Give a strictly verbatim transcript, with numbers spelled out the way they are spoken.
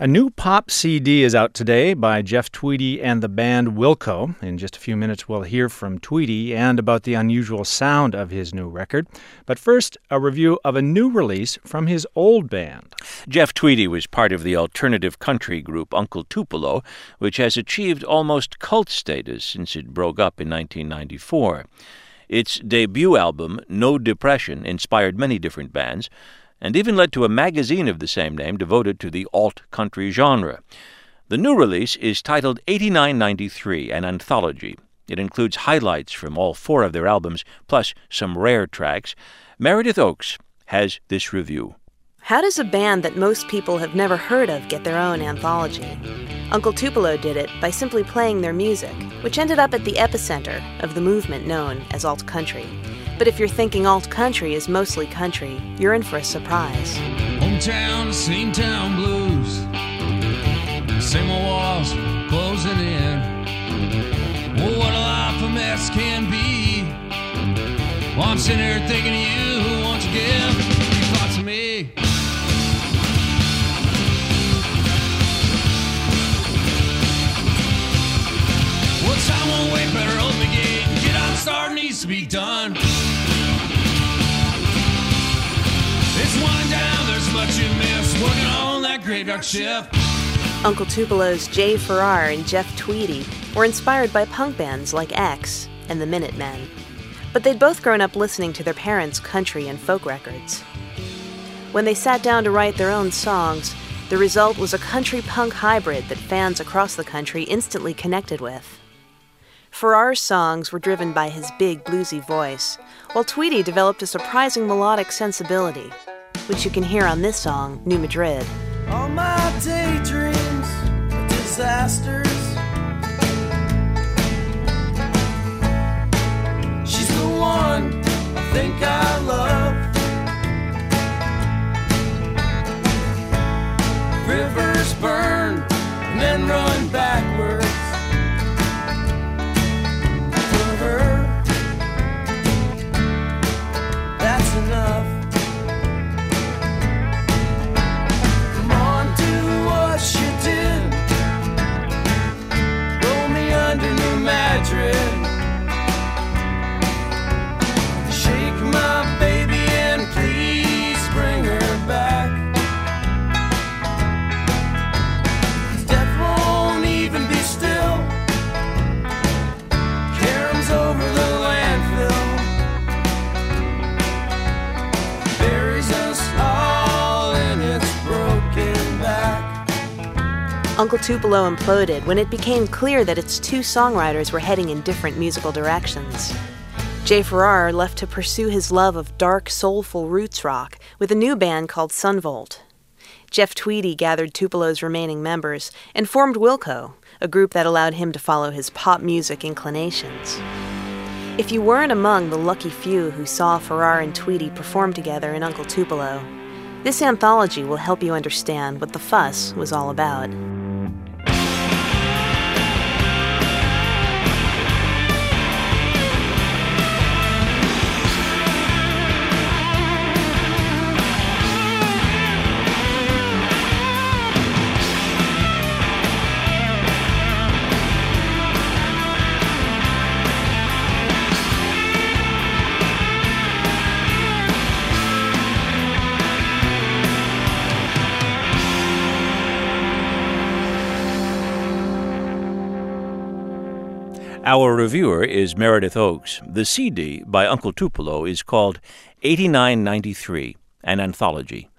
A new pop C D is out today by Jeff Tweedy and the band Wilco. In just a few minutes, we'll hear from Tweedy and about the unusual sound of his new record. But first, a review of a new release from his old band. Jeff Tweedy was part of the alternative country group Uncle Tupelo, which has achieved almost cult status since it broke up in nineteen ninety-four. Its debut album, No Depression, inspired many different bands, and even led to a magazine of the same name devoted to the alt-country genre. The new release is titled eighty-nine ninety-three, an anthology. It includes highlights from all four of their albums, plus some rare tracks. Meredith Oakes has this review. How does a band that most people have never heard of get their own anthology? Uncle Tupelo did it by simply playing their music, which ended up at the epicenter of the movement known as alt-country. But if you're thinking alt-country is mostly country, you're in for a surprise. Hometown, same town blues. Same old walls closing in. Oh, what a life a mess can be. Well, I'm sitting here thinking of you. Won't you give your thoughts to me? Well, time won't wait, better open the gate. Get out, start needs to be done. It's winding down, there's much you miss, working on that graveyard shift. Uncle Tupelo's Jay Farrar and Jeff Tweedy were inspired by punk bands like X and the Minutemen. But they'd both grown up listening to their parents' country and folk records. When they sat down to write their own songs, the result was a country-punk hybrid that fans across the country instantly connected with. Farrar's songs were driven by his big bluesy voice, while Tweedy developed a surprising melodic sensibility, which you can hear on this song, New Madrid. All my daydreams are disasters. She's the one I think I love. Rivers burn and then run backwards. For her, that's enough. Come on, do what you did. Roll me under New Madrid. Shake my baby and please bring her back. Death won't even be still. Caroms over the landfill. Buries us all in its broken back. Uncle Tupelo imploded when it became clear that its two songwriters were heading in different musical directions. Jay Farrar left to pursue his love of dark, soulful roots rock with a new band called Sunvolt. Jeff Tweedy gathered Tupelo's remaining members and formed Wilco, a group that allowed him to follow his pop music inclinations. If you weren't among the lucky few who saw Farrar and Tweedy perform together in Uncle Tupelo, this anthology will help you understand what the fuss was all about. Our reviewer is Meredith Oakes. The C D by Uncle Tupelo is called eighty-nine ninety-three, an anthology.